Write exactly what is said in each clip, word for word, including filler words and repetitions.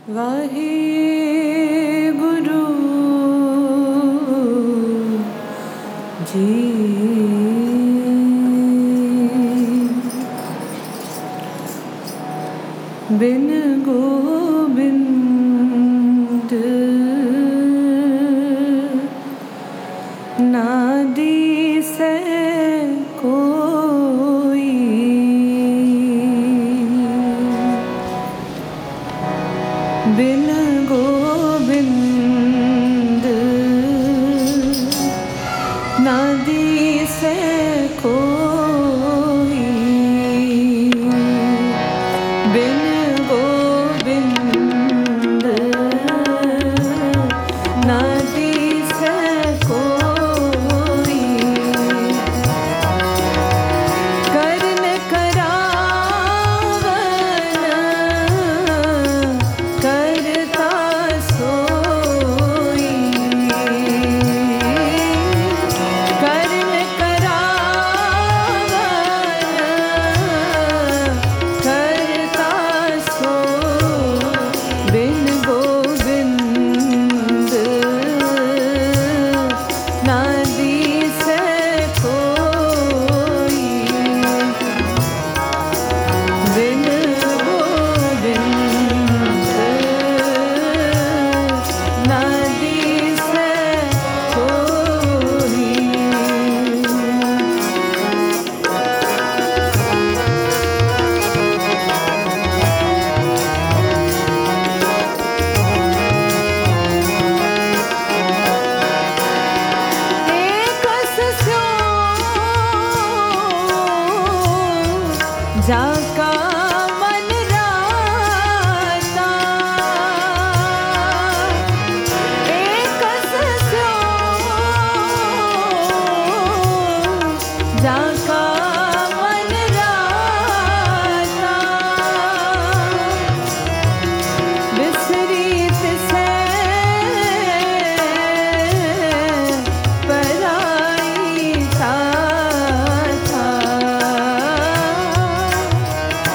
वाहे गुरु जी। बिन गोबिंद ना दिसै कोई, बिन गोबिंद ना दिसै कोई, बिन गोबिंद ना दिसै कोई। करन करावन करता सोई, करन करावन करता सोई, बिन गोबिंद ना दिसै कोई, बिन गोबिंद ना दिसै कोई। एकस स्यो जाका मन राता, एकस स्यो जाका मन राता, बिसरी तिसै पराई था था,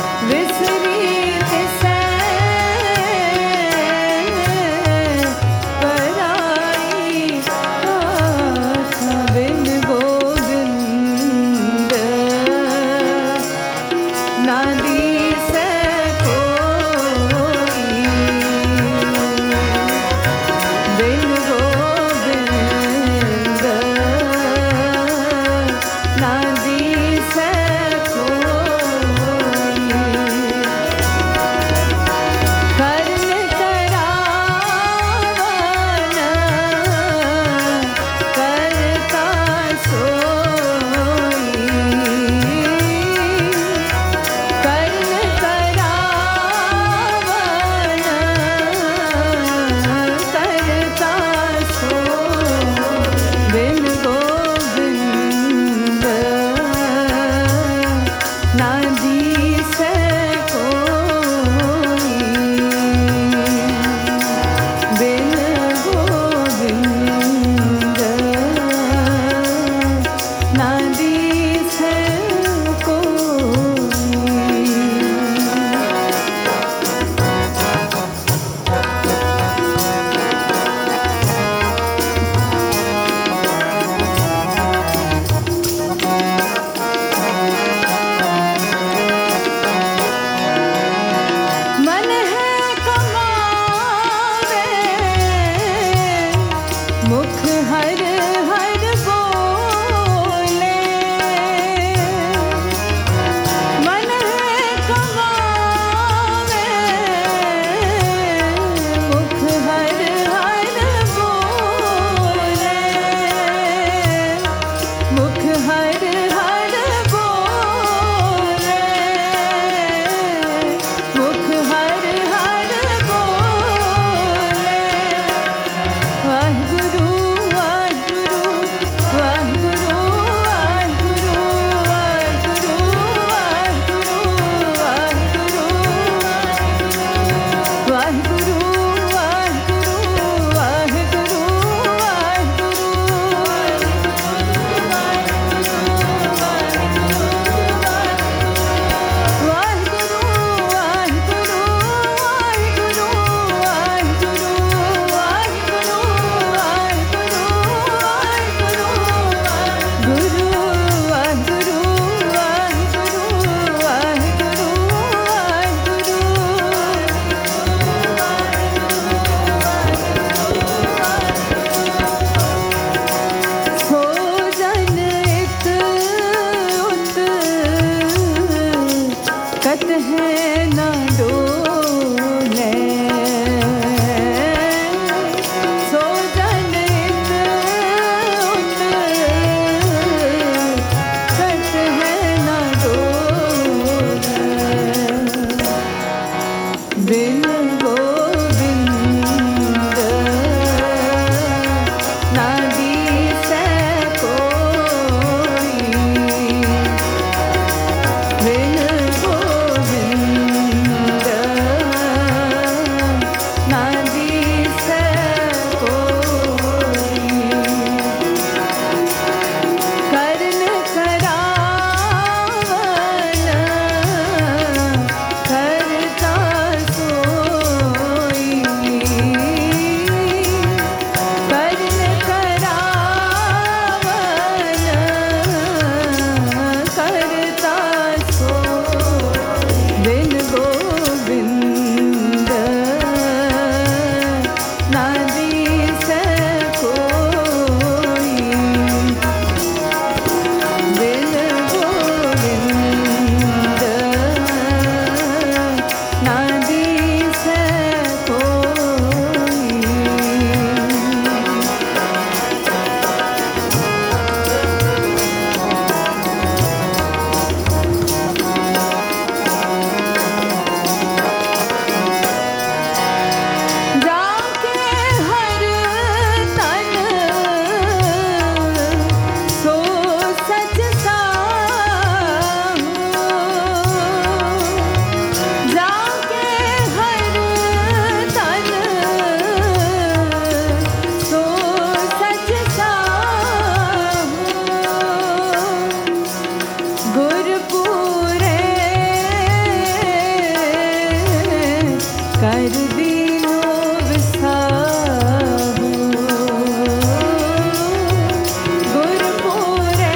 पूरे कर दीनो विसाहू गुर पूरे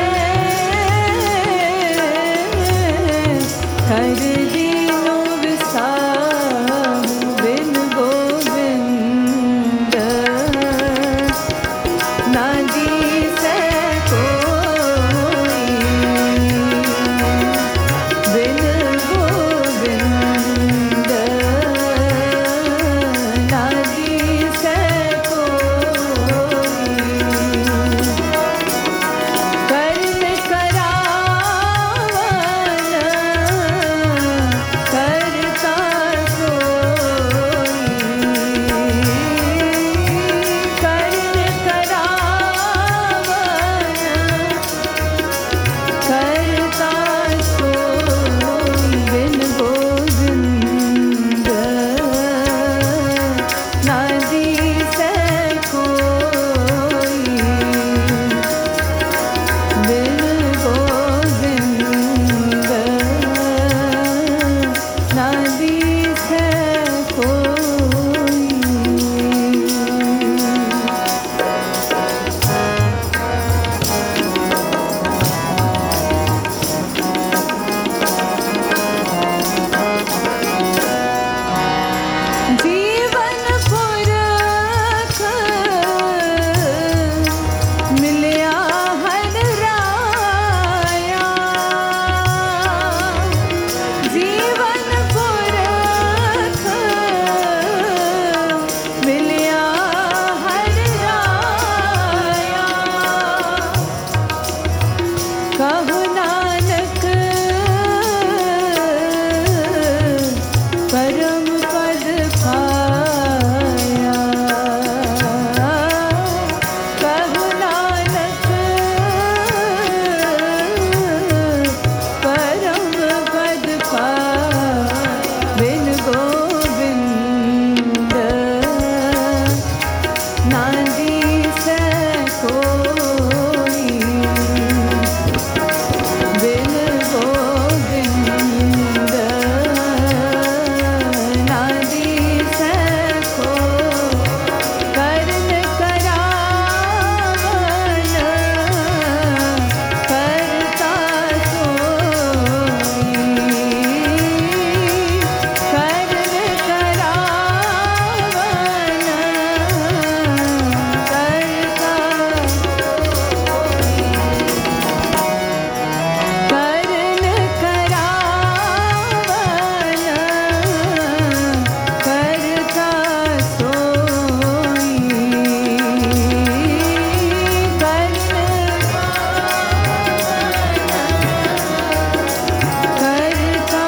कर दीनो विसाहू बिन गोविंद ना दिसे कोई बिन गोविंद ना दिसे कोई कर्ण करावन करता सोई कर्ण करावन करता सोई बिन गोविंद ना दिसे कोई बिन गोविंद ना दिसे कोई। जीवन पुरख मिलिया हर राया जीवन पुरख मिलिया हर राया कहु नानक परम पद पाया कहु नानक परम पद पाया बिन गोविंद ना दिसे कोई बिन गोविंद ना दिसे कोई कर्ण करावन करता सोई कर्ण करावन करता कर्ण करावन करता सोई कर्ण करता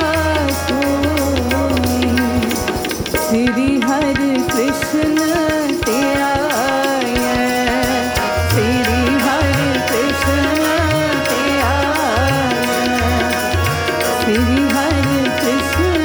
सोई श्री हरि कृष्ण ते आए श्री हरि कृष्ण ते आए श्री हरि कृष्ण